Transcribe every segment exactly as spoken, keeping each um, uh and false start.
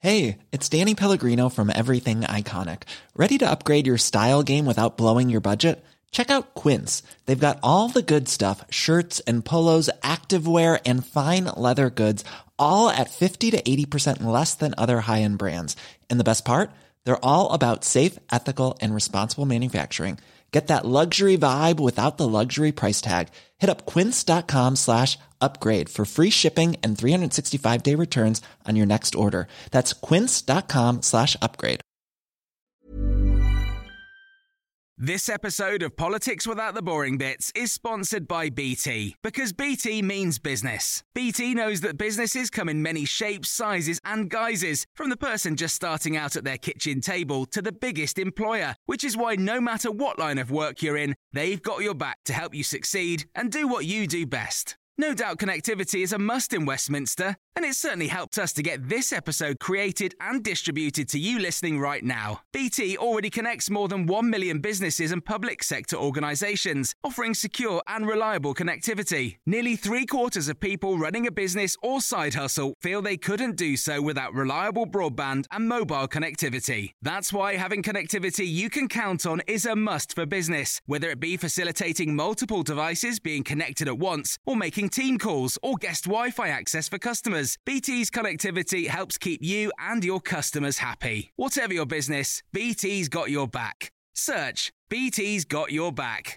Hey, it's Danny Pellegrino from Everything Iconic. Ready to upgrade your style game without blowing your budget? Check out Quince. They've got all the good stuff, shirts and polos, activewear, and fine leather goods, all at fifty to eighty percent less than other high-end brands. And the best part? They're all about safe, ethical, and responsible manufacturing. Get that luxury vibe without the luxury price tag. Hit up quince.com slash upgrade for free shipping and three sixty-five day returns on your next order. That's quince.com slash upgrade. This episode of Politics Without the Boring Bits is sponsored by B T, because B T means business. B T knows that businesses come in many shapes, sizes and guises, from the person just starting out at their kitchen table to the biggest employer, which is why no matter what line of work you're in, they've got your back to help you succeed and do what you do best. No doubt connectivity is a must in Westminster, and it's certainly helped us to get this episode created and distributed to you listening right now. B T already connects more than one million businesses and public sector organisations, offering secure and reliable connectivity. Nearly three quarters of people running a business or side hustle feel they couldn't do so without reliable broadband and mobile connectivity. That's why having connectivity you can count on is a must for business, whether it be facilitating multiple devices being connected at once, or making team calls or guest Wi-Fi access for customers. B T's connectivity helps keep you and your customers happy. Whatever your business, B T's got your back. Search B T's got your back.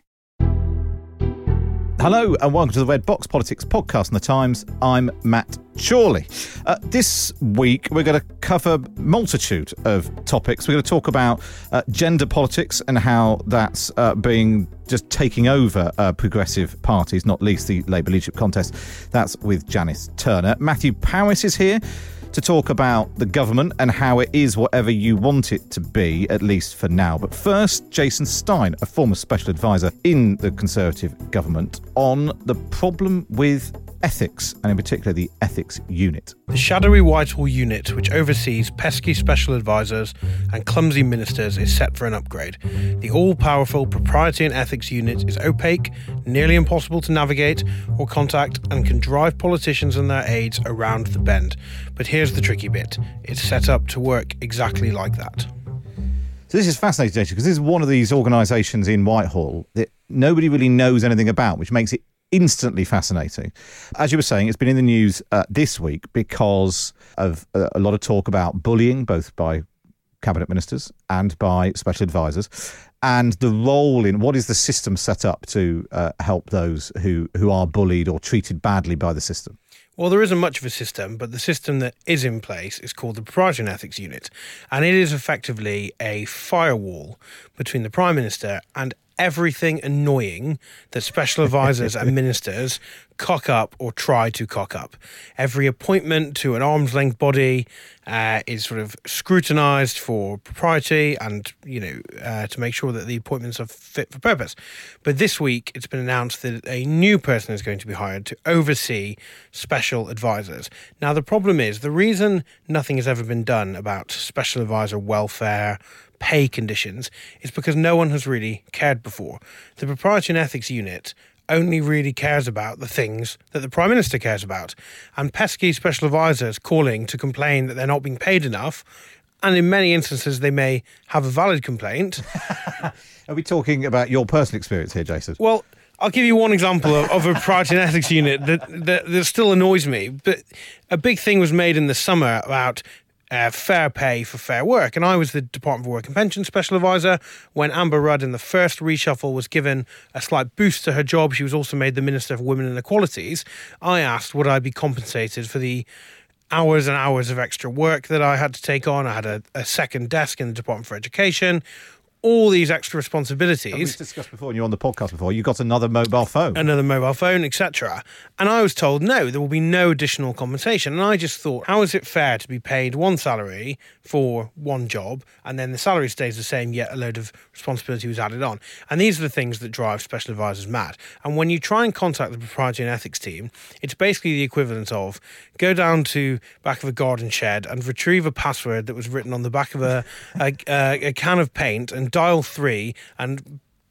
Hello and welcome to the Red Box Politics podcast on The Times. I'm Matt Chorley. Uh, this week we're going to cover a multitude of topics. We're going to talk about uh, gender politics and how that's uh, being just taking over uh, progressive parties, not least the Labour leadership contest. That's with Janice Turner. Matthew Powis is here to talk about the government and how it is whatever you want it to be, at least for now. But first, Jason Stein, a former special advisor in the Conservative government, on the problem with ethics, and in particular the ethics unit. The shadowy Whitehall unit, which oversees pesky special advisors and clumsy ministers, is set for an upgrade. The all-powerful propriety and ethics unit is opaque, nearly impossible to navigate or contact, and can drive politicians and their aides around the bend. But here's the tricky bit. It's set up to work exactly like that. So this is fascinating, Jason, because this is one of these organisations in Whitehall that nobody really knows anything about, which makes it instantly fascinating. As you were saying, it's been in the news uh, this week because of a, a lot of talk about bullying, both by cabinet ministers and by special advisors, and the role in what is the system set up to uh, help those who, who are bullied or treated badly by the system. Well, there isn't much of a system, but the system that is in place is called the Propriety and Ethics Unit, and it is effectively a firewall between the Prime Minister and everything annoying that special advisors and ministers cock up or try to cock up. Every appointment to an arm's length body uh, is sort of scrutinised for propriety and, you know, uh, to make sure that the appointments are fit for purpose. But this week, it's been announced that a new person is going to be hired to oversee special advisors. Now, the problem is, the reason nothing has ever been done about special advisor welfare, pay conditions, is because no one has really cared before. The Propriety and Ethics Unit only really cares about the things that the Prime Minister cares about. And pesky special advisors calling to complain that they're not being paid enough, and in many instances they may have a valid complaint. Are we talking about your personal experience here, Jason? Well, I'll give you one example of, of a Propriety and Ethics Unit that, that, that still annoys me. But a big thing was made in the summer about Uh, fair pay for fair work. And I was the Department for Work and Pensions Special Advisor when Amber Rudd in the first reshuffle was given a slight boost to her job. She was also made the Minister for Women and Equalities. I asked, would I be compensated for the hours and hours of extra work that I had to take on? I had a, a second desk in the Department for Education. All these extra responsibilities. And we've discussed before, and you're on the podcast before, you got another mobile phone. Another mobile phone, et cetera. And I was told, no, there will be no additional compensation. And I just thought, how is it fair to be paid one salary for one job, and then the salary stays the same, yet a load of responsibility was added on? And these are the things that drive special advisors mad. And when you try and contact the Propriety and Ethics team, it's basically the equivalent of go down to back of a garden shed and retrieve a password that was written on the back of a, a, a, a can of paint and dial three and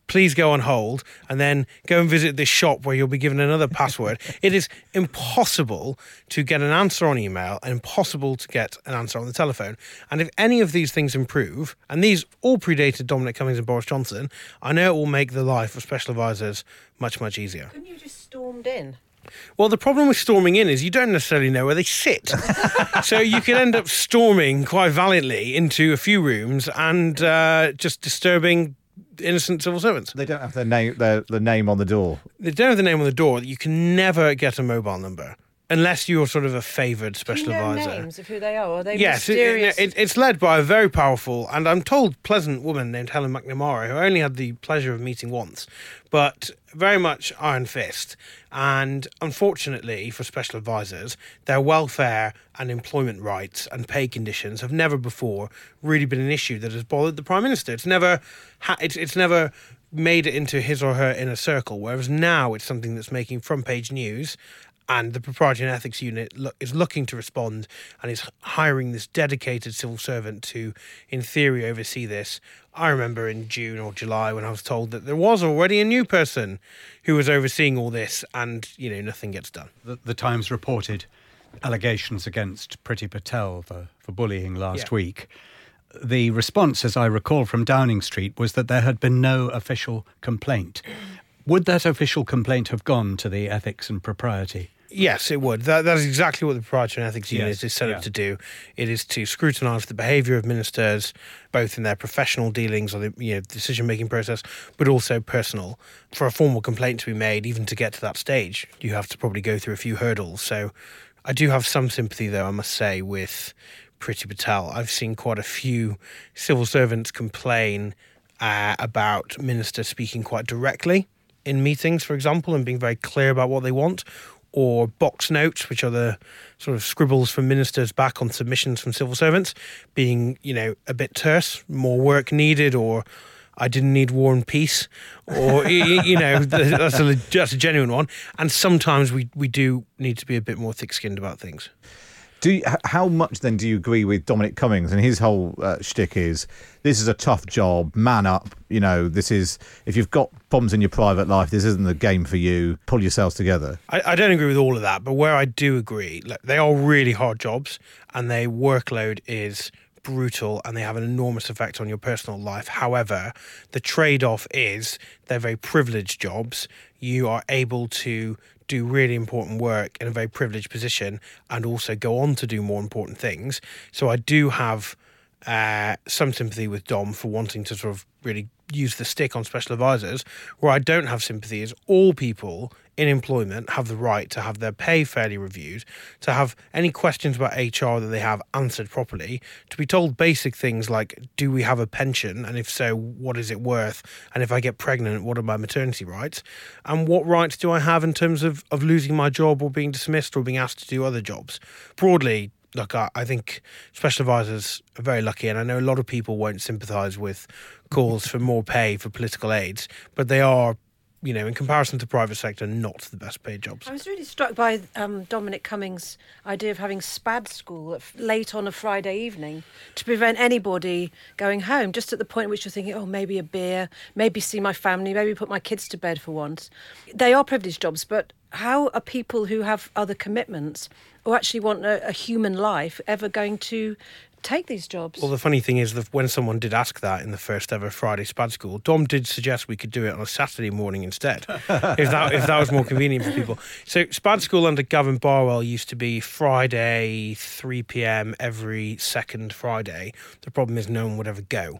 please go on hold, and then go and visit this shop where you'll be given another password. It is impossible to get an answer on email and impossible to get an answer on the telephone. And if any of these things improve, and these all predated Dominic Cummings and Boris Johnson, I know it will make the life of special advisors much, much easier. Couldn't you just stormed in? Well, the problem with storming in is you don't necessarily know where they sit. So you can end up storming quite valiantly into a few rooms and uh, just disturbing innocent civil servants. They don't have their name, their, the name on the door. They don't have the name on the door. You can never get a mobile number unless you're sort of a favoured special Do you know advisor. names of who they are? Or are they yes, it, mysterious? it, it's led by a very powerful and I'm told pleasant woman named Helen McNamara, who I only had the pleasure of meeting once, but very much iron fist. And unfortunately for special advisors, their welfare and employment rights and pay conditions have never before really been an issue that has bothered the Prime Minister. It's never, ha- it's, it's never made it into his or her inner circle, whereas now it's something that's making front page news. And the Proprietary and Ethics Unit lo- is looking to respond and is hiring this dedicated civil servant to, in theory, oversee this. I remember in June or July when I was told that there was already a new person who was overseeing all this and, you know, nothing gets done. The, the Times reported allegations against Priti Patel for, for bullying last Yeah. week. The response, as I recall, from Downing Street was that there had been no official complaint. Would that official complaint have gone to the Ethics and Propriety? Yes, it would. That, that is exactly what the Proprietary and Ethics Unit Yes, is set yeah. up to do. It is to scrutinise the behaviour of ministers, both in their professional dealings or the you know, decision-making process, but also personal. For a formal complaint to be made, even to get to that stage, you have to probably go through a few hurdles. So I do have some sympathy, though, I must say, with Priti Patel. I've seen quite a few civil servants complain uh, about ministers speaking quite directly in meetings, for example, and being very clear about what they want, or box notes, which are the sort of scribbles from ministers back on submissions from civil servants, being, you know, a bit terse, more work needed, or I didn't need war and peace, or, you, you know, that's a, that's a genuine one. And sometimes we, we do need to be a bit more thick-skinned about things. Do you, h- how much then do you agree with Dominic Cummings? And his whole uh, shtick is, this is a tough job, man up, you know, this is, if you've got problems in your private life, this isn't the game for you, pull yourselves together. I, I don't agree with all of that, but where I do agree, like, they are really hard jobs and their workload is brutal and they have an enormous effect on your personal life. However, the trade-off is they're very privileged jobs. You are able to do really important work in a very privileged position and also go on to do more important things. So I do have uh, some sympathy with Dom for wanting to sort of really use the stick on special advisors. Where I don't have sympathy is all people in employment have the right to have their pay fairly reviewed, to have any questions about H R that they have answered properly, to be told basic things like, do we have a pension? And if so, what is it worth? And if I get pregnant, what are my maternity rights? And what rights do I have in terms of, of losing my job or being dismissed or being asked to do other jobs? Broadly, look, I, I think special advisors are very lucky, and I know a lot of people won't sympathise with calls for more pay for political aids, but they are, you know, in comparison to the private sector, not the best paid jobs. I was really struck by um, Dominic Cummings' idea of having SPAD school at, late on a Friday evening to prevent anybody going home, just at the point at which you're thinking, oh, maybe a beer, maybe see my family, maybe put my kids to bed for once. They are privileged jobs, but how are people who have other commitments or actually want a, a human life ever going to take these jobs? Well, the funny thing is that when someone did ask that in the first ever Friday SPAD school, Dom did suggest we could do it on a Saturday morning instead, if that if that was more convenient for people. So SPAD school under Gavin Barwell used to be Friday, three p.m. every second Friday. The problem is no one would ever go.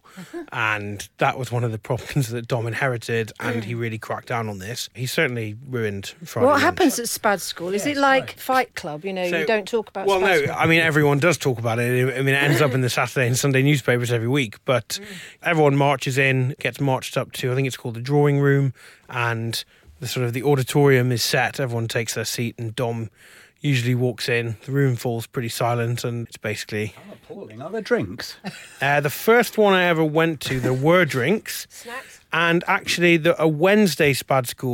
And that was one of the problems that Dom inherited, and he really cracked down on this. He certainly ruined Friday What lunch. happens at SPAD school? Is it like Fight Club? You know, So- you don't talk about Well, SPAD no, school. I mean, everyone does talk about it. I mean, it ends up in the Saturday and Sunday newspapers every week, but mm. everyone marches in, gets marched up to, I think it's called the drawing room, and the sort of the auditorium is set. Everyone takes their seat, and Dom usually walks in. The room falls pretty silent, and it's basically... Oh, appalling. Are there drinks? Uh, the first one I ever went to, there were drinks. Snacks? And actually, the, a Wednesday SPAD school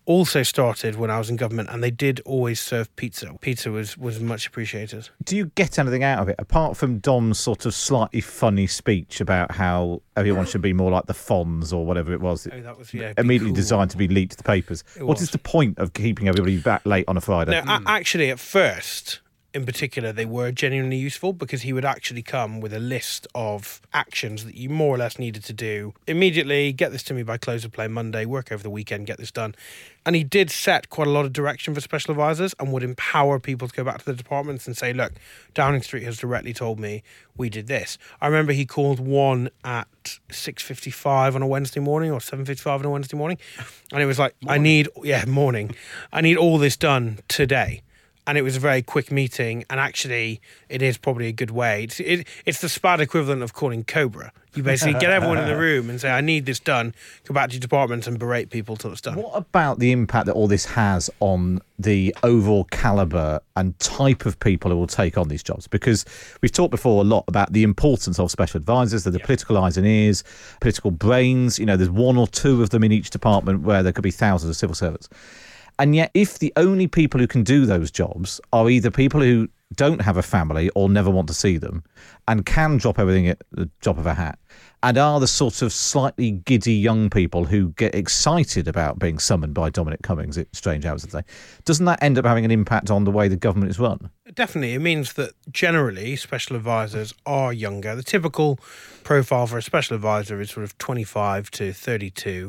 also started when I was in government, and they did always serve pizza. Pizza was, was much appreciated. Do you get anything out of it, apart from Dom's sort of slightly funny speech about how everyone should be more like the Fonz or whatever it was? Oh, that was, yeah, immediately cool. designed to be leaked to the papers. It What was. is the point of keeping everybody back late on a Friday? No, a- actually, at first, in particular, they were genuinely useful because he would actually come with a list of actions that you more or less needed to do immediately. Get this to me by close of play Monday, work over the weekend, get this done. And he did set quite a lot of direction for special advisors and would empower people to go back to the departments and say, look, Downing Street has directly told me we did this. I remember he called one at six fifty-five on a Wednesday morning or seven fifty-five on a Wednesday morning. And it was like, morning. I need, yeah, morning. I need all this done today. And it was a very quick meeting, and actually, it is probably a good way. It's, it, it's the SPAD equivalent of calling Cobra. You basically get everyone in the room and say, I need this done, go back to your department and berate people till it's done. What about the impact that all this has on the overall calibre and type of people who will take on these jobs? Because we've talked before a lot about the importance of special advisors. They're the yeah. political eyes and ears, political brains. You know, there's one or two of them in each department where there could be thousands of civil servants. And yet, if the only people who can do those jobs are either people who don't have a family or never want to see them and can drop everything at the drop of a hat, and are the sort of slightly giddy young people who get excited about being summoned by Dominic Cummings at strange hours of the day, doesn't that end up having an impact on the way the government is run? Definitely. It means that generally special advisors are younger. The typical profile for a special advisor is sort of twenty-five to thirty-two.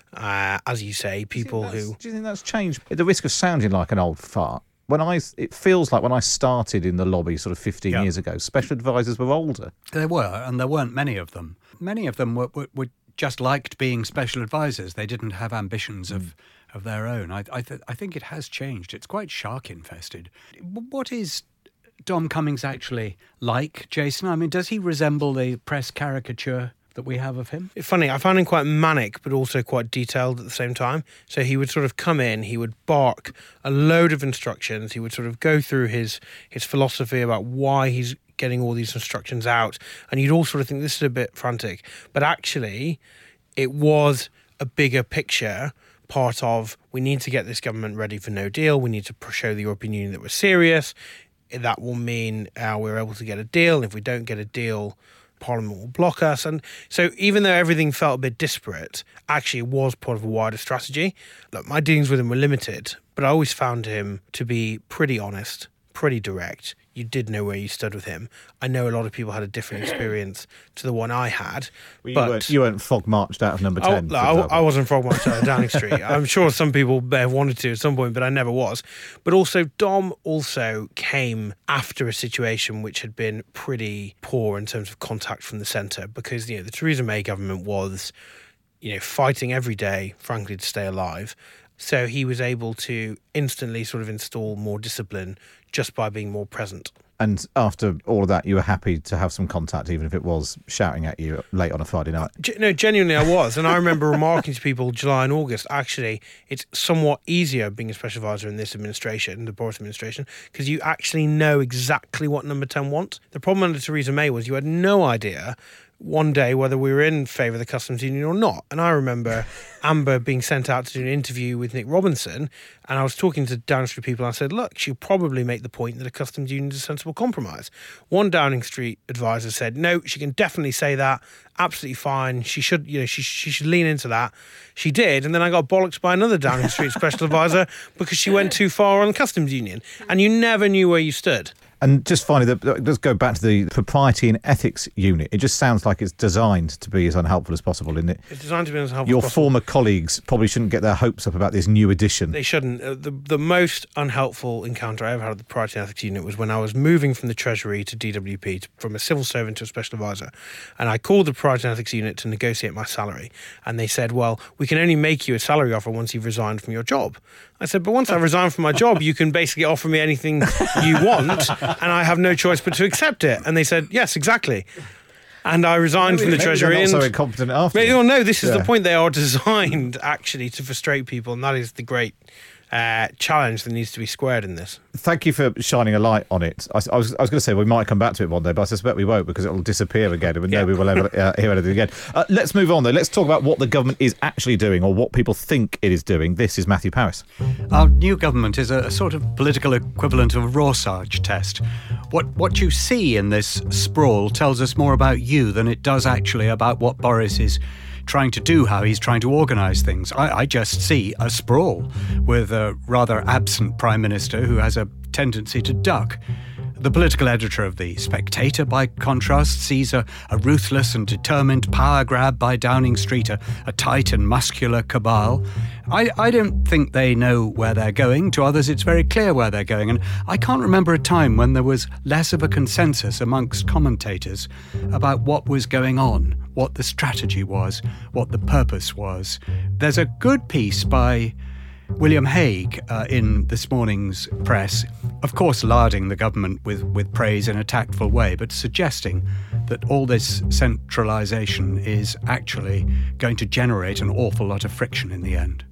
Uh, as you say, people do who... Do you think that's changed? At the risk of sounding like an old fart, when I, it feels like when I started in the lobby sort of fifteen yeah. years ago, special advisors were older. They were, and there weren't many of them. Many of them were, were, were just liked being special advisors. They didn't have ambitions mm. of, of their own. I, I, th- I think it has changed. It's quite shark-infested. What is Dom Cummings actually like, Jason? I mean, does he resemble the press caricature that we have of him? It's funny, I found him quite manic but also quite detailed at the same time. So he would sort of come in, he would bark a load of instructions, he would sort of go through his his philosophy about why he's getting all these instructions out, and you'd all sort of think this is a bit frantic, but actually it was a bigger picture, part of we need to get this government ready for no deal, we need to show the European Union that we're serious, that will mean uh, we're able to get a deal, and if we don't get a deal, Parliament will block us. And so even though everything felt a bit disparate, actually it was part of a wider strategy. Look, my dealings with him were limited, but I always found him to be pretty honest, pretty direct. You did know where you stood with him. I know a lot of people had a different experience to the one I had. Well, you, but weren't, you weren't fog-marched out of number ten. I, I, I wasn't fog-marched out of Downing Street. I'm sure some people may have wanted to at some point, but I never was. But also, Dom also came after a situation which had been pretty poor in terms of contact from the centre, because, you know, the Theresa May government was, you know, fighting every day, frankly, to stay alive. So he was able to instantly sort of install more discipline just by being more present. And after all of that, you were happy to have some contact, even if it was shouting at you late on a Friday night? No, genuinely I was. And I remember remarking to people July and August, actually, it's somewhat easier being a special advisor in this administration, the Boris administration, because you actually know exactly what number ten wants. The problem under Theresa May was you had no idea one day whether we were in favour of the customs union or not. And I remember Amber being sent out to do an interview with Nick Robinson, and I was talking to Downing Street people, and I said, look, she'll probably make the point that a customs union is a sensible compromise. One Downing Street advisor said, no, she can definitely say that, absolutely fine, she should, you know, she, she should lean into that. She did, and then I got bollocked by another Downing Street special advisor because she went too far on the customs union, and you never knew where you stood. And just finally, let's go back to the Propriety and Ethics Unit. It just sounds like it's designed to be as unhelpful as possible, isn't it? It's designed to be as unhelpful Your as possible. former colleagues probably shouldn't get their hopes up about this new edition. They shouldn't. Uh, the, the most unhelpful encounter I ever had with the Propriety and Ethics Unit was when I was moving from the Treasury to D W P, to, from a civil servant to a special advisor. And I called the Propriety and Ethics Unit to negotiate my salary. And they said, well, we can only make you a salary offer once you've resigned from your job. I said, but once I've resigned from my job, you can basically offer me anything you want, and I have no choice but to accept it. And they said, yes, exactly. And I resigned maybe, from the Treasury. They're not and so incompetent after. Maybe, well, no, this is yeah. the point. They are designed actually to frustrate people, and that is the great uh, challenge that needs to be squared in this. Thank you for shining a light on it. I, I was, I was going to say we might come back to it one day, but I suspect we won't because it will disappear again and Yeah. nobody will ever uh, hear anything again. Uh, let's move on, though. Let's talk about what the government is actually doing or what people think it is doing. This is Matthew Parris. Our new government is a, a sort of political equivalent of a Rorschach test. What what you see in this sprawl tells us more about you than it does actually about what Boris is trying to do, how he's trying to organise things. I, I just see a sprawl with a rather absent Prime Minister who has a tendency to duck. The political editor of The Spectator, by contrast, sees a, a ruthless and determined power grab by Downing Street, a, a tight and muscular cabal. I, I don't think they know where they're going. To others, it's very clear where they're going. And I can't remember a time when there was less of a consensus amongst commentators about what was going on, what the strategy was, what the purpose was. There's a good piece by William Hague uh, in this morning's press, of course larding the government with, with praise in a tactful way, but suggesting that all this centralisation is actually going to generate an awful lot of friction in the end.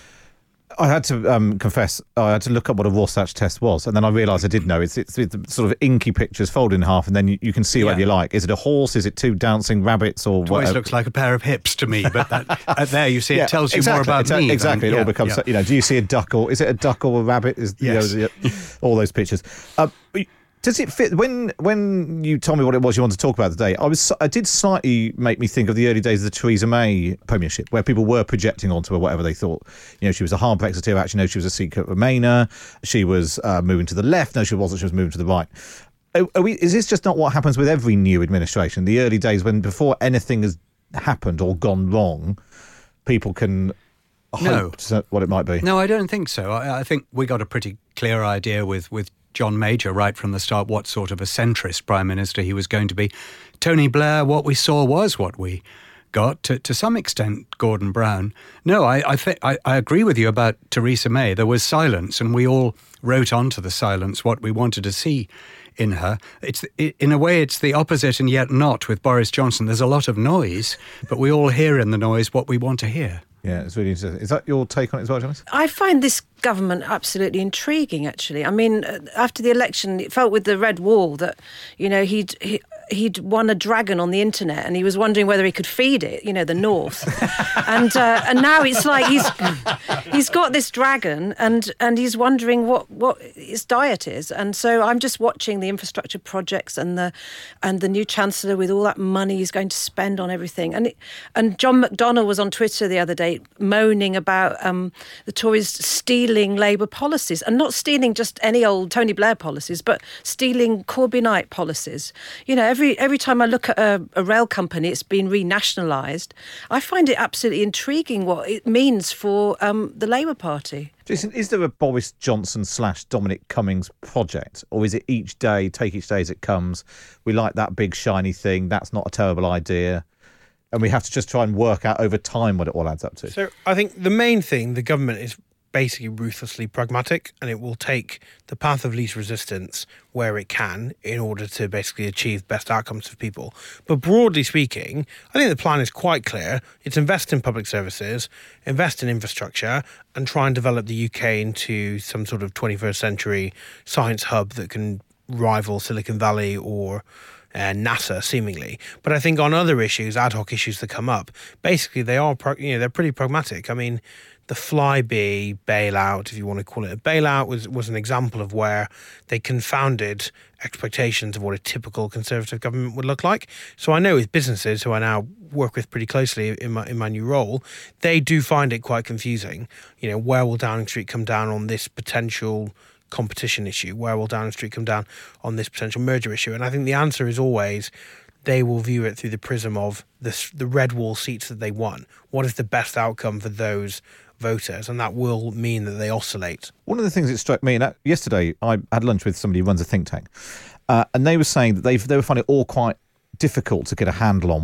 I had to um, confess, I had to look up what a Rorschach test was, and then I realised I did know. It's, it's, it's sort of inky pictures folded in half, and then you, you can see Yeah. whatever you like. Is it a horse? Is it two dancing rabbits? Or It always whatever? looks like a pair of hips to me, but that, uh, there you see, it Yeah, tells you exactly, more about exa- me. Exactly, than, it all yeah, becomes, yeah. you know, do you see a duck or, is it a duck or a rabbit? Is, you know, Yes. is it- all those pictures. Uh, does it fit, when when you told me what it was you wanted to talk about today, I was I did slightly make me think of the early days of the Theresa May premiership, where people were projecting onto her whatever they thought. You know, she was a hard Brexiteer, actually no, she was a secret Remainer, she was uh, moving to the left, no she wasn't, she was moving to the right. Are, are we, is this just not what happens with every new administration? The early days when before anything has happened or gone wrong, people can No. hope to what it might be? No, I don't think so. I, I think we got a pretty clear idea with, with John Major right from the start what sort of a centrist Prime Minister he was going to be. Tony Blair, what we saw was what we got. To, to some extent, Gordon Brown. No, I I, th- I I agree with you about Theresa May. There was silence, and we all wrote onto the silence what we wanted to see in her. It's in a way, it's the opposite and yet not with Boris Johnson. There's a lot of noise, but we all hear in the noise what we want to hear. Yeah, it's really interesting. Is that your take on it as well, Janice? I find this government absolutely intriguing, actually. I mean, uh, after the election, it felt with the red wall that, you know, he'd... He, he'd won a dragon on the internet and he was wondering whether he could feed it, you know, the North. and uh, and now it's like he's he's got this dragon and and he's wondering what, what his diet is. And so I'm just watching the infrastructure projects and the and the new Chancellor with all that money he's going to spend on everything. And it, and John McDonnell was on Twitter the other day moaning about um, the Tories stealing Labour policies, and not stealing just any old Tony Blair policies, but stealing Corbynite policies. You know, Every every time I look at a, a rail company, it's been renationalised. I find it absolutely intriguing what it means for um, the Labour Party. Jason, is there a Boris Johnson slash Dominic Cummings project, or is it each day, take each day as it comes? We like that big shiny thing. That's not a terrible idea. And we have to just try and work out over time what it all adds up to. So I think the main thing, the government is basically ruthlessly pragmatic, and it will take the path of least resistance where it can in order to basically achieve best outcomes for people. But broadly speaking, I think the plan is quite clear. It's invest in public services, invest in infrastructure, and try and develop the U K into some sort of twenty-first century science hub that can rival Silicon Valley or Uh, NASA, seemingly. But I think on other issues, ad hoc issues that come up, basically they are, pro- you know, they're pretty pragmatic. I mean, the Flybe bailout, if you want to call it a bailout, was was an example of where they confounded expectations of what a typical Conservative government would look like. So I know with businesses who I now work with pretty closely in my in my new role, they do find it quite confusing. You know, where will Downing Street come down on this potential competition issue? Where will Downing Street come down on this potential merger issue? And I think the answer is always they will view it through the prism of the, the red wall seats that they won. What is the best outcome for those voters? And that will mean that they oscillate. One of the things that struck me, and that, yesterday I had lunch with somebody who runs a think tank, uh, and they were saying that they they were finding it all quite difficult to get a handle on what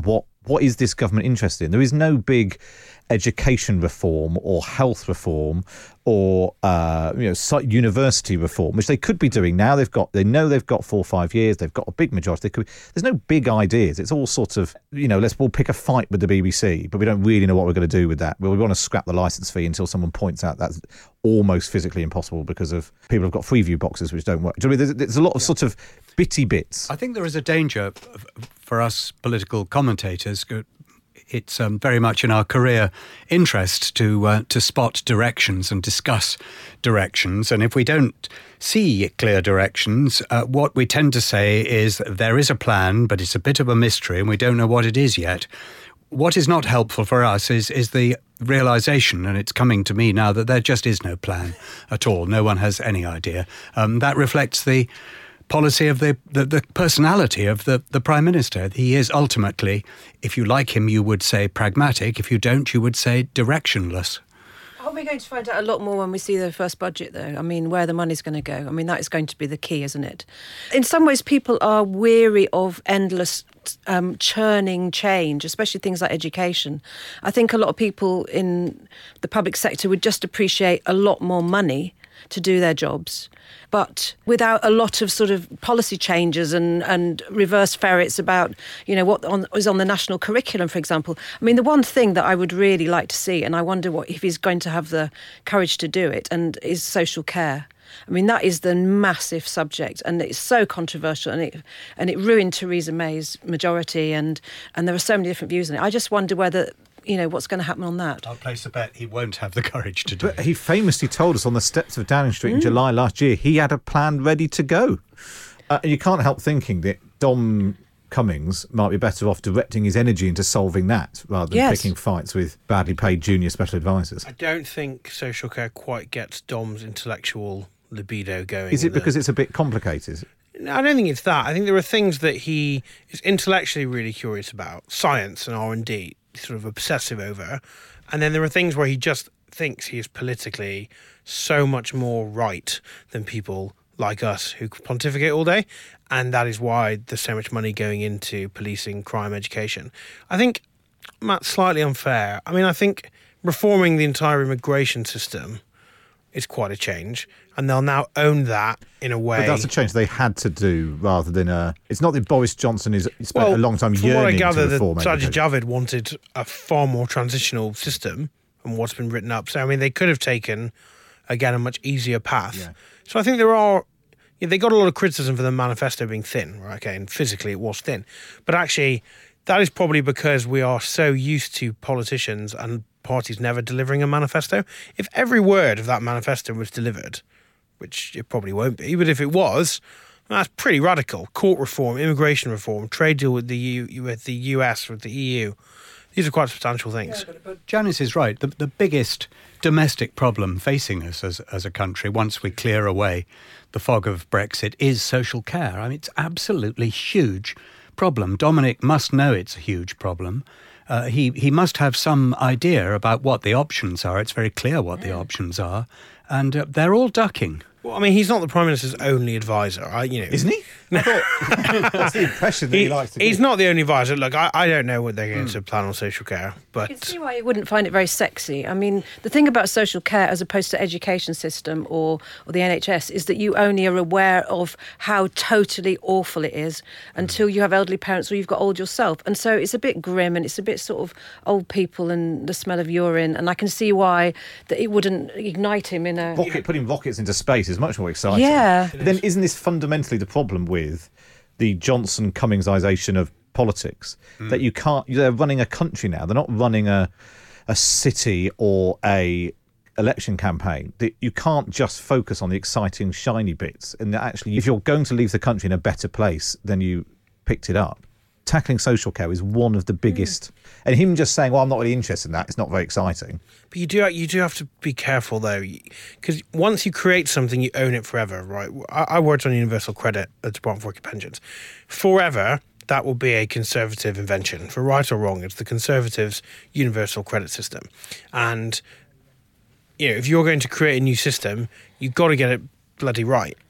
what is this government interested in? There is no big education reform or health reform or uh, you know site university reform, which they could be doing now. They've got, they know they've got four or five years. They've got a big majority. They could, there's no big ideas. It's all sort of, you know, let's all pick a fight with the B B C, but we don't really know what we're going to do with that. Well, we want to scrap the licence fee until someone points out that's almost physically impossible because of people have got Freeview boxes which don't work. Do you know what I mean? There's, there's a lot of yeah. sort of bitty bits. I think there is a danger for us political commentators. It's um, very much in our career interest to uh, to spot directions and discuss directions. And if we don't see clear directions, uh, what we tend to say is that there is a plan, but it's a bit of a mystery and we don't know what it is yet. What is not helpful for us is is the realisation, and it's coming to me now, that there just is no plan at all. No one has any idea. Um, that reflects the policy of the, the, the personality of the, the Prime Minister. He is ultimately, if you like him, you would say pragmatic. If you don't, you would say directionless. Aren't we going to find out a lot more when we see the first budget, though? I mean, where the money's going to go. I mean, that is going to be the key, isn't it? In some ways, people are weary of endless um, churning change, especially things like education. I think a lot of people in the public sector would just appreciate a lot more money to do their jobs, but without a lot of sort of policy changes and, and reverse ferrets about, you know, what on, is on the national curriculum, for example. I mean, the one thing that I would really like to see, and I wonder what if he's going to have the courage to do it, and is social care. I mean, that is the massive subject, and it's so controversial, and it and it ruined Theresa May's majority, and and there are so many different views on it. I just wonder whether, you know, what's going to happen on that. I'll place a bet he won't have the courage to do but it. He famously told us on the steps of Downing Street mm. in July last year he had a plan ready to go. Uh, you can't help thinking that Dom Cummings might be better off directing his energy into solving that rather than yes. picking fights with badly paid junior special advisors. I don't think social care quite gets Dom's intellectual libido going. Is it because it. it's a bit complicated? No, I don't think it's that. I think there are things that he is intellectually really curious about, science and R and D, sort of obsessive over, and then there are things where he just thinks he is politically so much more right than people like us who pontificate all day, and that is why there's so much money going into policing, crime, education. I think Matt's slightly unfair. I mean, I think reforming the entire immigration system is quite a change, and they'll now own that in a way. But that's a change they had to do rather than a... It's not that Boris Johnson has spent well, a long time yearning what I gather, to reform that Sajid Javid wanted a far more transitional system than what's been written up. So, I mean, they could have taken, again, a much easier path. Yeah. So I think there are... Yeah, they got a lot of criticism for the manifesto being thin, right? Okay, and physically it was thin. But actually, that is probably because we are so used to politicians and parties never delivering a manifesto. If every word of that manifesto was delivered, which it probably won't be, but if it was, that's pretty radical. Court reform, immigration reform, trade deal with the U, with the U S, with the E U. These are quite substantial things. Yeah, but, but Janice is right. The, the biggest domestic problem facing us as, as a country, once we clear away the fog of Brexit, is social care. I mean, it's absolutely huge problem. Dominic must know it's a huge problem. Uh, he, he must have some idea about what the options are. It's very clear what the options are. And uh, they're all ducking. Well, I mean, he's not the Prime Minister's only advisor. I, you know, Isn't he? I thought that's the impression that he, he likes to He's give. not the only advisor. Look, I, I don't know what they're going mm. to plan on social care, but... You can see why you wouldn't find it very sexy. I mean, the thing about social care as opposed to education system or, or the N H S is that you only are aware of how totally awful it is until you have elderly parents or you've got old yourself. And so it's a bit grim and it's a bit sort of old people and the smell of urine. And I can see why that it wouldn't ignite him in a... Rocket, putting rockets into space is much more exciting. Yeah. But then isn't this fundamentally the problem with the Johnson Cummingsisation of politics? Mm. That you can't... They're running a country now. They're not running a a city or a election campaign. That you can't just focus on the exciting, shiny bits. And that actually, if you're going to leave the country in a better place than you picked it up, tackling social care is one of the biggest. Mm. And him just saying, well, I'm not really interested in that, it's not very exciting. But you do you do have to be careful, though, because once you create something, you own it forever, right? I, I worked on Universal Credit at the Department for Work and Pensions. Forever, that will be a Conservative invention. For right or wrong, it's the Conservatives' universal credit system. And, you know, if you're going to create a new system, you've got to get it bloody right.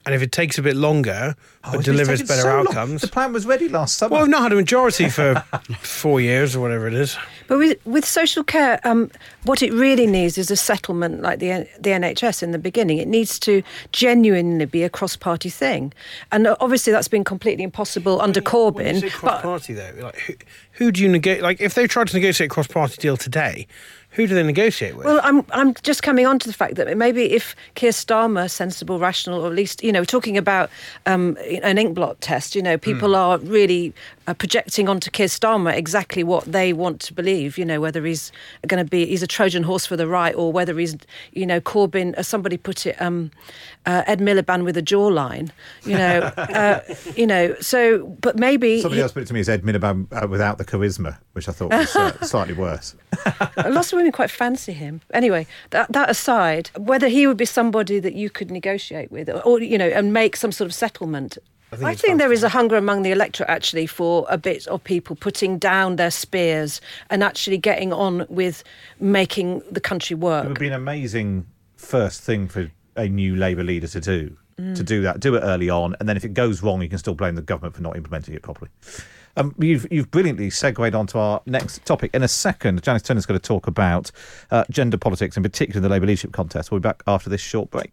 And if it takes a bit longer, Oh, but it's delivers taken better so long. outcomes. The plan was ready last summer. Well, I've not had a majority for four years or whatever it is. But with, with social care, um, what it really needs is a settlement like the the N H S in the beginning. It needs to genuinely be a cross-party thing. And obviously that's been completely impossible under Corbyn. When you say but cross-party, though, like, who, who do you negotiate? Like, if they tried to negotiate a cross-party deal today, who do they negotiate with? Well, I'm I'm just coming on to the fact that maybe if Keir Starmer, sensible, rational, or at least, you know, talking about um, an inkblot test, you know, people mm. are really uh, projecting onto Keir Starmer exactly what they want to believe, you know, whether he's going to be, he's a Trojan horse for the right, or whether he's, you know, Corbyn, as somebody put it, um, uh, Ed Miliband with a jawline, you know, uh, you know, so, but maybe... Somebody he, else put it to me as Ed Miliband uh, without the charisma, which I thought was uh, slightly worse. Lots of women quite fancy him. Anyway, that, that aside, whether he would be somebody that you could negotiate with, or, or you know, and make some sort of settlement. I think, I think there is a hunger among the electorate, actually, for a bit of people putting down their spears and actually getting on with making the country work. It would be an amazing first thing for a new Labour leader to do, mm. to do that, do it early on, and then if it goes wrong, you can still blame the government for not implementing it properly. Um, you've you've brilliantly segued onto our next topic. In a second, Janice Turner's going to talk about uh, gender politics, in particular the Labour leadership contest. We'll be back after this short break.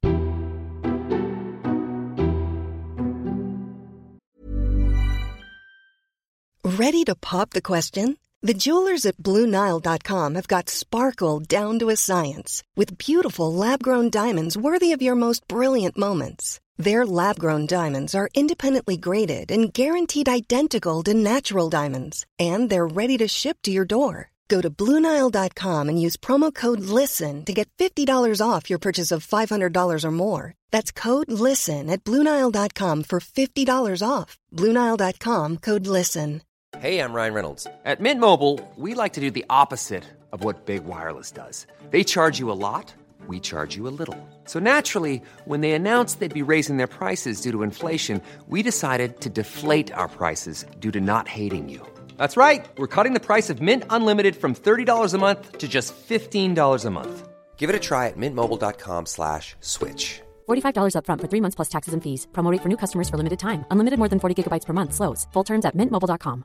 Ready to pop the question? The jewelers at Blue Nile dot com have got sparkle down to a science with beautiful lab-grown diamonds worthy of your most brilliant moments. Their lab-grown diamonds are independently graded and guaranteed identical to natural diamonds, and they're ready to ship to your door. Go to Blue Nile dot com and use promo code LISTEN to get fifty dollars off your purchase of five hundred dollars or more. That's code LISTEN at Blue Nile dot com for fifty dollars off. Blue Nile dot com, code LISTEN. Hey, I'm Ryan Reynolds. At Mint Mobile, we like to do the opposite of what Big Wireless does. They charge you a lot. We charge you a little. So naturally, when they announced they'd be raising their prices due to inflation, we decided to deflate our prices due to not hating you. That's right. We're cutting the price of Mint Unlimited from thirty dollars a month to just fifteen dollars a month. Give it a try at mintmobile.com slash switch. forty-five dollars up front for three months plus taxes and fees. Promo rate for new customers for limited time. Unlimited more than forty gigabytes per month. Slows full terms at mint mobile dot com.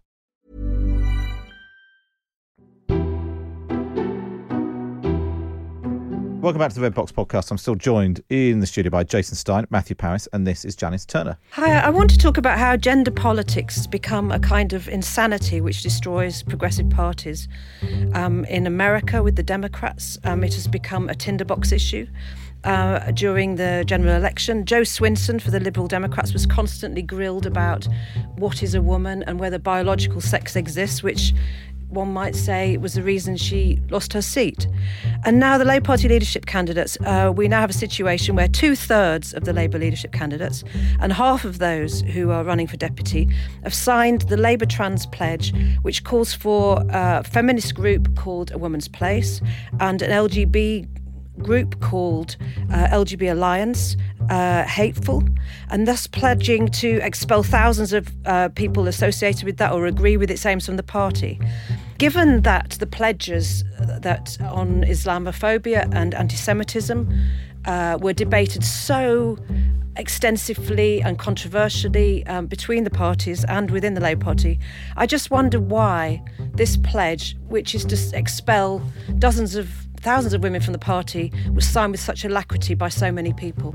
Welcome back to the Red Box Podcast. I'm still joined in the studio by Jason Stein, Matthew Parris, and this is Janice Turner. Hi, I want to talk about how gender politics has become a kind of insanity which destroys progressive parties. Um, in America with the Democrats, um, it has become a tinderbox issue. Uh, during the general election, Jo Swinson for the Liberal Democrats was constantly grilled about what is a woman and whether biological sex exists, which one might say was the reason she lost her seat. And now the Labour Party leadership candidates, uh, we now have a situation where two-thirds of the Labour leadership candidates and half of those who are running for deputy have signed the Labour Trans Pledge, which calls for a feminist group called A Woman's Place and an L G B group called uh, L G B Alliance, uh, hateful, and thus pledging to expel thousands of uh, people associated with that or agree with its aims from the party. Given that the pledges that on Islamophobia and anti-Semitism uh, were debated so extensively and controversially um, between the parties and within the Labour Party, I just wonder why this pledge, which is to expel dozens of thousands of women from the party, was signed with such alacrity by so many people.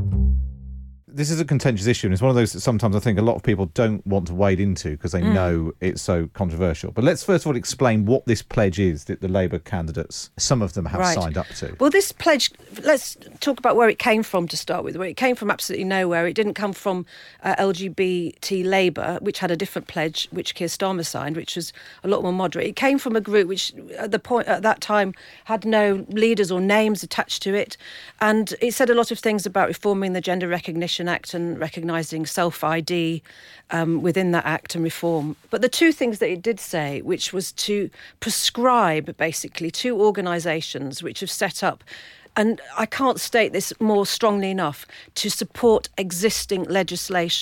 This is a contentious issue, and it's one of those that sometimes I think a lot of people don't want to wade into because they mm. know it's so controversial. But let's first of all explain what this pledge is that the Labour candidates, some of them have right. signed up to. Well, this pledge, let's talk about where it came from to start with. Where it came from absolutely nowhere. It didn't come from uh, L G B T Labour, which had a different pledge, which Keir Starmer signed, which was a lot more moderate. It came from a group which at the point at that time had no leaders or names attached to it. And it said a lot of things about reforming the Gender Recognition Act and recognising self-I D um, within that act and reform. But the two things that it did say, which was to prescribe basically two organisations which have set up, and I can't state this more strongly enough, to support existing legislation.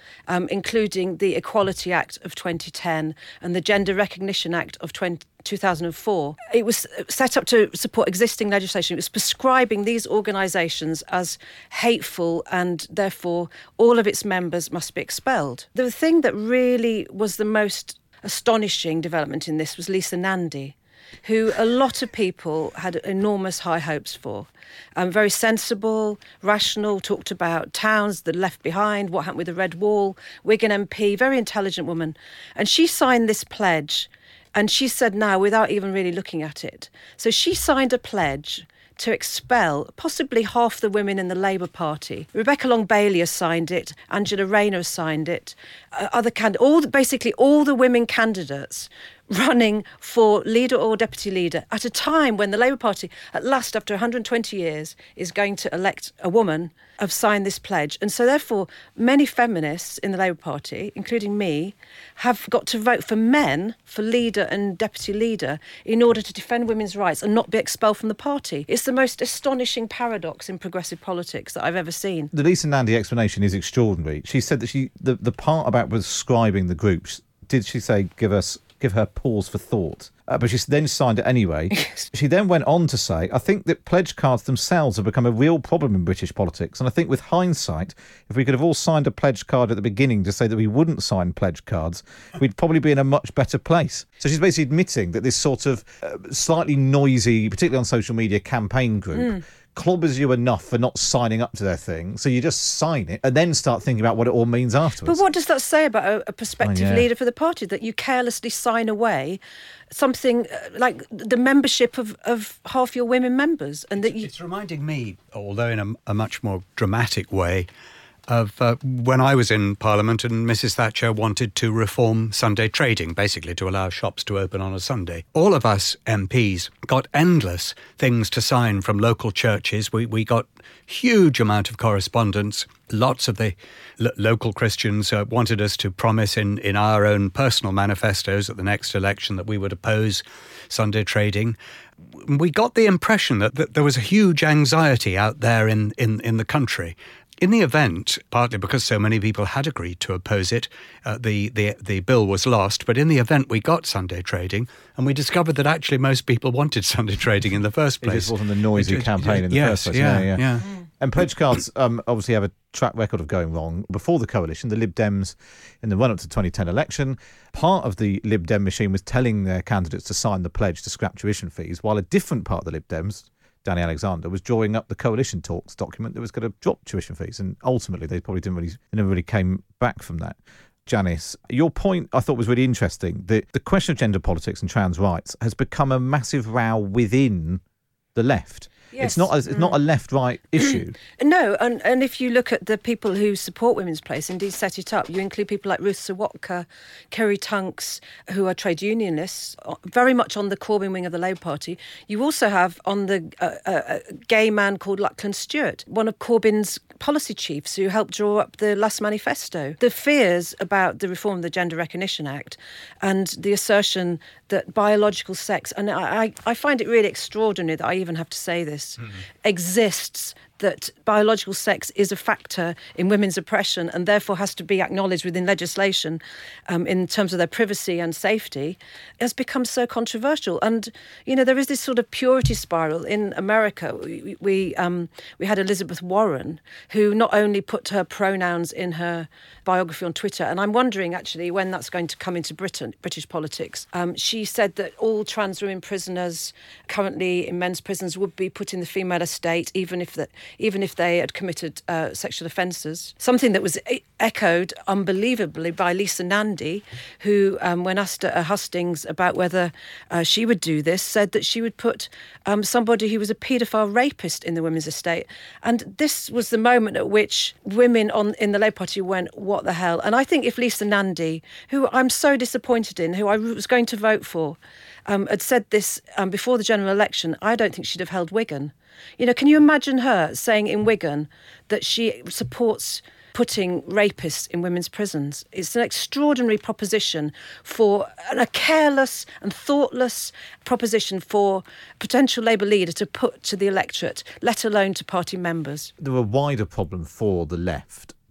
um, including the Equality Act of twenty ten and the Gender Recognition Act of two thousand four. It was set up to support existing legislation. It was prescribing these organisations as hateful and therefore all of its members must be expelled. The thing that really was the most astonishing development in this was Lisa Nandy, who a lot of people had enormous high hopes for. Um, very sensible, rational, talked about towns that left behind, what happened with the Red Wall, Wigan M P, very intelligent woman. And she signed this pledge, and she said now, without even really looking at it. So she signed a pledge to expel possibly half the women in the Labour Party. Rebecca Long-Bailey has signed it, Angela Rayner has signed it, uh, other cand- all the, basically all the women candidates running for leader or deputy leader at a time when the Labour Party, at last after one hundred twenty years, is going to elect a woman, have signed this pledge. And so therefore, many feminists in the Labour Party, including me, have got to vote for men, for leader and deputy leader, in order to defend women's rights and not be expelled from the party. It's the most astonishing paradox in progressive politics that I've ever seen. The Lisa Nandy explanation is extraordinary. She said that she the, the part about prescribing the groups, did she say give us give her pause for thought? Uh, but she then signed it anyway. She then went on to say, I think that pledge cards themselves have become a real problem in British politics. And I think with hindsight, if we could have all signed a pledge card at the beginning to say that we wouldn't sign pledge cards, we'd probably be in a much better place. So she's basically admitting that this sort of uh, slightly noisy, particularly on social media, campaign group mm. clobbers you enough for not signing up to their thing, so you just sign it and then start thinking about what it all means afterwards. But what does that say about a, a prospective oh, yeah. leader for the party, that you carelessly sign away something uh, like the membership of, of half your women members? And that you... It's reminding me, although in a, a much more dramatic way, of uh, when I was in Parliament and Missus Thatcher wanted to reform Sunday trading, basically to allow shops to open on a Sunday. All of us M Ps got endless things to sign from local churches. We we got huge amount of correspondence. Lots of the lo- local Christians uh, wanted us to promise in, in our own personal manifestos at the next election that we would oppose Sunday trading. We got the impression that, that there was a huge anxiety out there in, in, in the country. In the event, partly because so many people had agreed to oppose it, uh, the, the the bill was lost. But in the event, we got Sunday trading, and we discovered that actually most people wanted Sunday trading in the first place. It just wasn't the noisy it, it, campaign in the yes, first place. Yeah, yeah, yeah. yeah. Mm. And pledge cards um, obviously have a track record of going wrong. Before the coalition, the Lib Dems, in the run-up to the twenty ten election, part of the Lib Dem machine was telling their candidates to sign the pledge to scrap tuition fees, while a different part of the Lib Dems, Danny Alexander, was drawing up the coalition talks document that was going to drop tuition fees, and ultimately they probably didn't really, they never really came back from that. Janice, your point I thought was really interesting. The the question of gender politics and trans rights has become a massive row within the left. Yes. It's not a, it's mm. not a left-right issue. No, and, and if you look at the people who support Women's Place, indeed set it up, you include people like Ruth Sawatka, Kerry Tunks, who are trade unionists, very much on the Corbyn wing of the Labour Party. You also have on the uh, uh, a gay man called Lachlan Stewart, one of Corbyn's policy chiefs who helped draw up the last manifesto. The fears about the reform of the Gender Recognition Act and the assertion that biological sex, and I, I find it really extraordinary that I even have to say this, Mm-hmm. exists, that biological sex is a factor in women's oppression and therefore has to be acknowledged within legislation um, in terms of their privacy and safety, has become so controversial. And, you know, there is this sort of purity spiral in America. We we, um, we had Elizabeth Warren, who not only put her pronouns in her biography on Twitter, and I'm wondering actually when that's going to come into Britain, British politics. Um, she said that all trans women prisoners currently in men's prisons would be put in the female estate, even if that even if they had committed uh, sexual offences. Something that was e- echoed unbelievably by Lisa Nandy, who, um, when asked at Hustings about whether uh, she would do this, said that she would put um, somebody who was a paedophile rapist in the women's estate. And this was the moment at which women on in the Labour Party went, what the hell? And I think if Lisa Nandy, who I'm so disappointed in, who I was going to vote for, um, had said this um, before the general election, I don't think she'd have held Wigan. You know, can you imagine her saying in Wigan that she supports putting rapists in women's prisons? It's an extraordinary proposition for and a careless and thoughtless proposition for a potential Labour leader to put to the electorate, let alone to party members. There are a wider problem for the left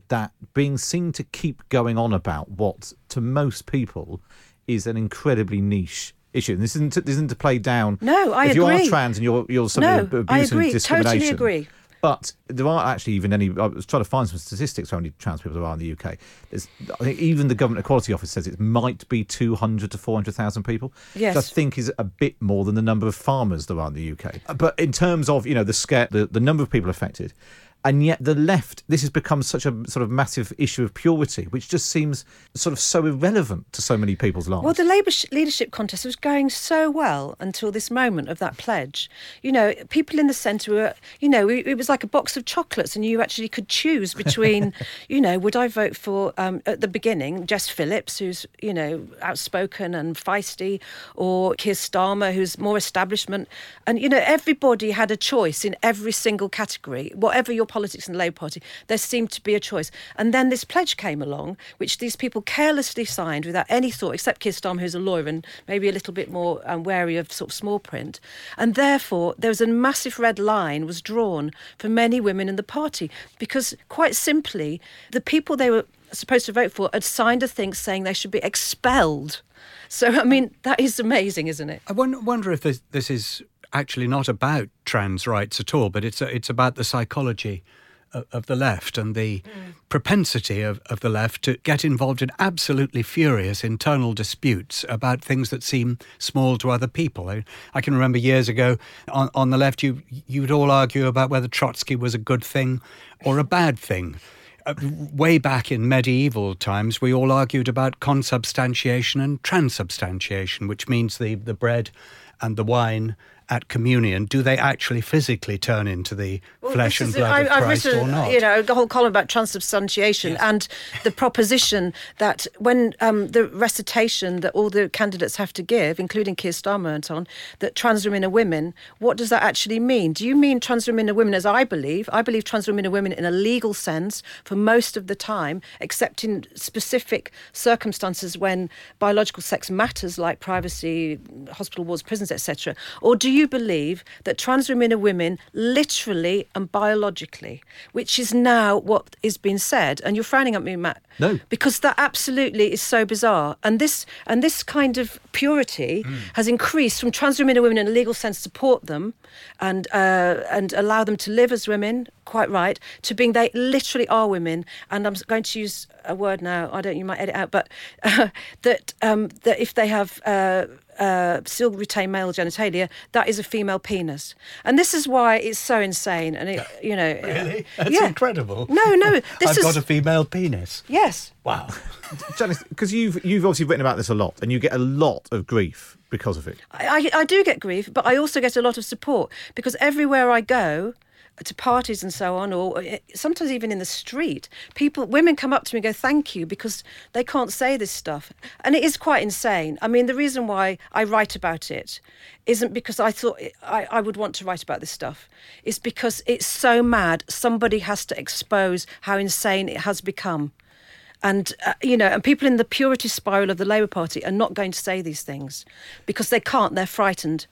that being seen to keep going on about what, to most people, is an incredibly niche issue. And this isn't to, this isn't to play down. No, I if agree. If you are trans and you're, you're somebody no, abusing I agree. discrimination. Totally agree. But there aren't actually even any. I was trying to find some statistics for how many trans people there are in the U K. There's, I think even the Government Equality Office says it might be two hundred to four hundred thousand people. Yes. Which I think is a bit more than the number of farmers there are in the U K. But in terms of, you know, the scare, the, the number of people affected, and yet the left, this has become such a sort of massive issue of purity, which just seems sort of so irrelevant to so many people's lives. Well, the Labour sh- leadership contest was going so well until this moment of that pledge. You know, people in the centre were, you know, it, it was like a box of chocolates, and you actually could choose between, you know, would I vote for, um, at the beginning, Jess Phillips, who's, you know, outspoken and feisty, or Keir Starmer, who's more establishment. And, you know, everybody had a choice in every single category, whatever your politics in the Labour Party, there seemed to be a choice. And then this pledge came along, which these people carelessly signed without any thought, except Keir Starmer, who's a lawyer and maybe a little bit more um, wary of sort of small print. And therefore, there was a massive red line was drawn for many women in the party, because quite simply, the people they were supposed to vote for had signed a thing saying they should be expelled. So, I mean, that is amazing, isn't it? I wonder if this, this is actually not about trans rights at all, but it's it's about the psychology of, of the left and the mm. propensity of, of the left to get involved in absolutely furious internal disputes about things that seem small to other people. I, I can remember years ago on, on the left, you you'd all argue about whether Trotsky was a good thing or a bad thing. Uh, way back in medieval times, we all argued about consubstantiation and transubstantiation, which means the, the bread and the wine at communion, do they actually physically turn into the well, flesh and blood I, of Christ I've written, or not? You know, a whole column about transubstantiation yes. and the proposition that when um, the recitation that all the candidates have to give, including Keir Starmer and so on, that trans women are women, what does that actually mean? Do you mean trans women are women as I believe? I believe trans women are women in a legal sense for most of the time, except in specific circumstances when biological sex matters, like privacy, hospital wards, prisons, et cetera. Or do you believe that trans women are women literally and biologically, which is now what is being said? And you're frowning at me, Matt. No. Because that absolutely is so bizarre. And this and this kind of purity mm. has increased from trans women and women in a legal sense, support them and uh, and allow them to live as women, quite right, to being they literally are women. And I'm going to use a word now, I don't, you might edit out, but uh, that um, that if they have uh, uh, still retain male genitalia, that is a female penis. And this is why it's so insane. And it, you know, really, that's yeah. incredible. No, no, this I've is got a female penis. Yes. Wow. Janice, because you've you've obviously written about this a lot, and you get a lot of grief because of it. I, I, I do get grief, but I also get a lot of support, because everywhere I go, to parties and so on, or sometimes even in the street, people, women come up to me and go, thank you, because they can't say this stuff. And it is quite insane. I mean, the reason why I write about it isn't because I thought I, I would want to write about this stuff. It's because it's so mad, somebody has to expose how insane it has become. And, uh, you know, and people in the purity spiral of the Labour Party are not going to say these things because they can't, they're frightened.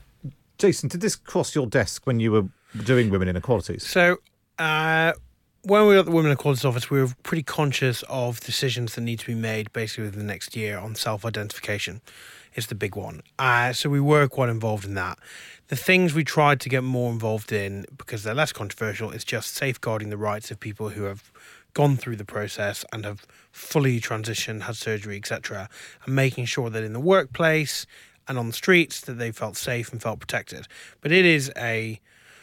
Jason, did this cross your desk when you were doing Women Inequalities? So, uh, when we were at the Women Inequalities Office, we were pretty conscious of decisions that need to be made basically within the next year on self-identification. It's the big one. Uh, so we were quite involved in that. The things we tried to get more involved in, because they're less controversial, is just safeguarding the rights of people who have gone through the process and have fully transitioned, had surgery, et cetera, and making sure that in the workplace and on the streets that they felt safe and felt protected. But it is a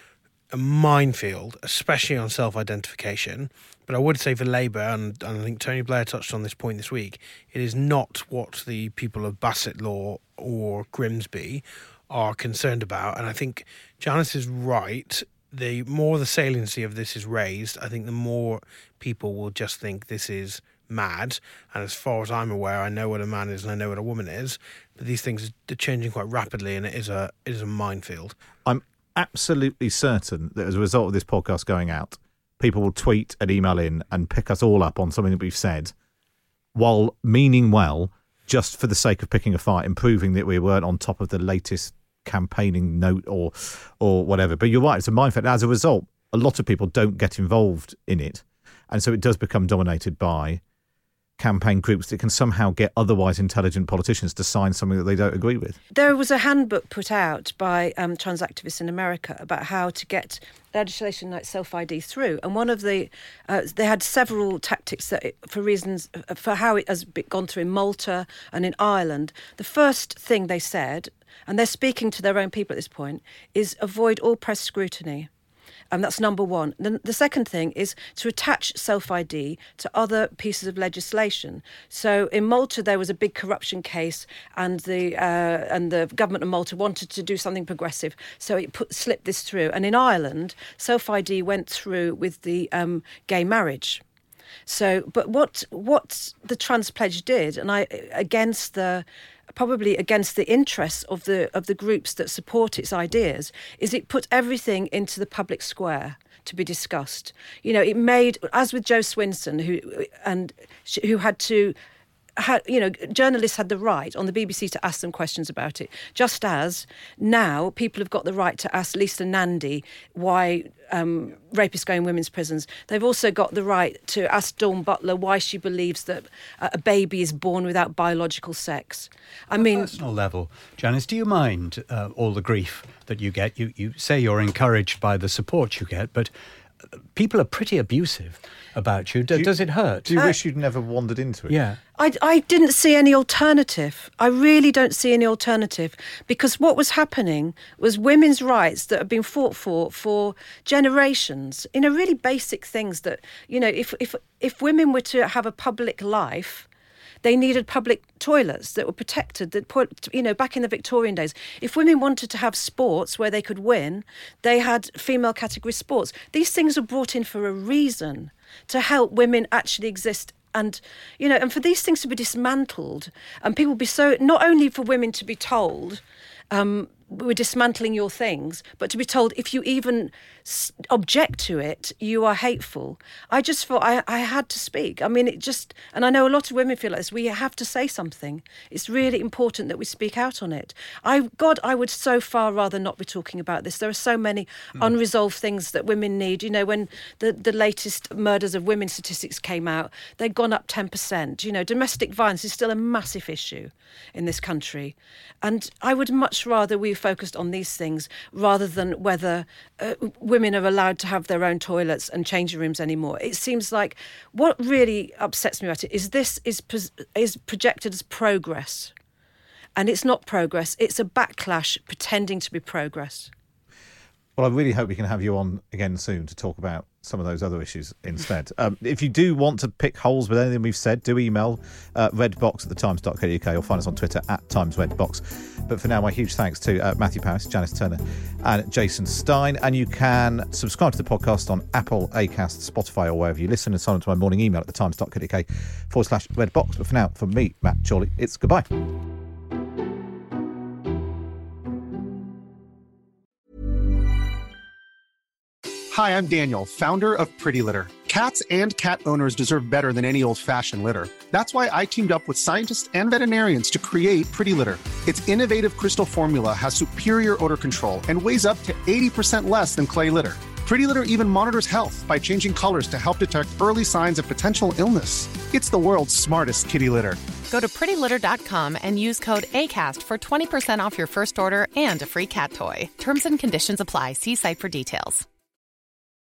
a minefield, especially on self-identification. But I would say for Labour, and, and I think Tony Blair touched on this point this week, it is not what the people of Bassetlaw or Grimsby are concerned about. And I think Janice is right. The more the saliency of this is raised, I think the more people will just think this is mad. And as far as I'm aware, I know what a man is and I know what a woman is. But these things are changing quite rapidly, and it is a it is a minefield. I'm absolutely certain that as a result of this podcast going out, people will tweet and email in and pick us all up on something that we've said, while meaning well, just for the sake of picking a fight and proving that we weren't on top of the latest campaigning note or or whatever. But you're right, it's a minefield. As a result, a lot of people don't get involved in it. And so it does become dominated by campaign groups that can somehow get otherwise intelligent politicians to sign something that they don't agree with. There was a handbook put out by um, trans activists in America about how to get legislation like self-I D through. And one of the, uh, they had several tactics that it, for reasons, for how it has gone through in Malta and in Ireland. The first thing they said, and they're speaking to their own people at this point, is avoid all press scrutiny. And that's number one. Then the second thing is to attach self-I D to other pieces of legislation. So in Malta, there was a big corruption case, and the uh, and the government of Malta wanted to do something progressive, so it put, slipped this through. And in Ireland, self-I D went through with the um, gay marriage. So, but what what the Trans Pledge did, and I against the. probably against the interests of the of the groups that support its ideas, is it put everything into the public square to be discussed. You know, it made, as with Jo Swinson, who and who had to, had, you know, journalists had the right on the B B C to ask them questions about it, just as now people have got the right to ask Lisa Nandy why um, rapists go in women's prisons. They've also got the right to ask Dawn Butler why she believes that a baby is born without biological sex. I On mean, a personal level, Janice, do you mind uh, all the grief that you get? You you say you're encouraged by the support you get, but people are pretty abusive about you. D- Do you- Does it hurt? Do you wish you'd never wandered into it? Yeah. I, I didn't see any alternative. I really don't see any alternative, because what was happening was women's rights that have been fought for for generations, you know, really basic things that, you know, if if if women were to have a public life, they needed public toilets that were protected, that put, you know, back in the Victorian days. If women wanted to have sports where they could win, they had female category sports. These things were brought in for a reason, to help women actually exist. And, you know, and for these things to be dismantled, and people be so, not only for women to be told, um, we're dismantling your things, but to be told if you even s- object to it, you are hateful. I just thought I, I had to speak. I mean, it just, and I know a lot of women feel like this, we have to say something. It's really important that we speak out on it. I, God, I would so far rather not be talking about this. There are so many mm. unresolved things that women need. You know, when the, the latest murders of women statistics came out, they'd gone up ten percent. You know, domestic violence is still a massive issue in this country. And I would much rather we focused on these things rather than whether uh, women are allowed to have their own toilets and changing rooms anymore. It seems like what really upsets me about it is this is is projected as progress, and it's not progress. It's a backlash pretending to be progress. Well, I really hope we can have you on again soon to talk about some of those other issues instead. Um, if you do want to pick holes with anything we've said, do email uh, redbox at the times dot co dot uk or find us on Twitter at timesredbox. But for now, my huge thanks to uh, Matthew Parris, Janice Turner and Jason Stein. And you can subscribe to the podcast on Apple, Acast, Spotify or wherever you listen, and sign up to my morning email at the times dot co dot uk forward slash redbox. But for now, from me, Matt Chorley, it's goodbye. Hi, I'm Daniel, founder of Pretty Litter. Cats and cat owners deserve better than any old-fashioned litter. That's why I teamed up with scientists and veterinarians to create Pretty Litter. Its innovative crystal formula has superior odor control and weighs up to eighty percent less than clay litter. Pretty Litter even monitors health by changing colors to help detect early signs of potential illness. It's the world's smartest kitty litter. Go to pretty litter dot com and use code ACAST for twenty percent off your first order and a free cat toy. Terms and conditions apply. See site for details.